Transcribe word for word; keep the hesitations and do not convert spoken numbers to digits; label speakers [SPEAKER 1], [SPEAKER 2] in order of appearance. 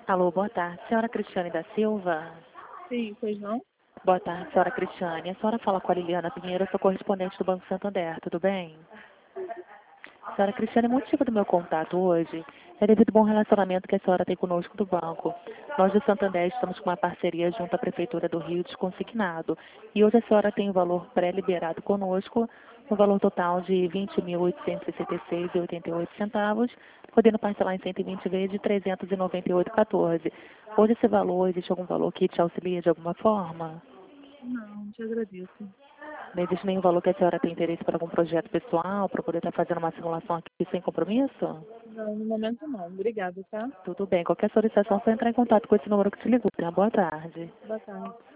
[SPEAKER 1] Alô, boa tarde. Senhora Cristiane da Silva?
[SPEAKER 2] Sim, pois não?
[SPEAKER 1] Boa tarde, senhora Cristiane. A senhora fala com a Liliana Pinheiro, eu sou correspondente do Banco Santander, tudo bem? Senhora Cristiane, o motivo do meu contato hoje é devido ao bom relacionamento que a senhora tem conosco do banco. Nós do Santander estamos com uma parceria junto à Prefeitura do Rio desconsignado. E hoje a senhora tem o valor pré-liberado conosco, no valor total de vinte mil oitocentos e sessenta e seis reais e oitenta e oito centavos, podendo parcelar em cento e vinte vezes de trezentos e noventa e oito reais e quatorze centavos. Hoje esse valor, existe algum valor que te auxilia de alguma forma?
[SPEAKER 2] Não, te agradeço.
[SPEAKER 1] Não existe nenhum valor que a senhora tem interesse para algum projeto pessoal, para poder estar fazendo uma simulação aqui sem compromisso?
[SPEAKER 2] Não, no momento não. Obrigada, tá?
[SPEAKER 1] Tudo bem. Qualquer solicitação, é só entrar em contato com esse número que te ligou. Tenha boa tarde.
[SPEAKER 2] Boa tarde.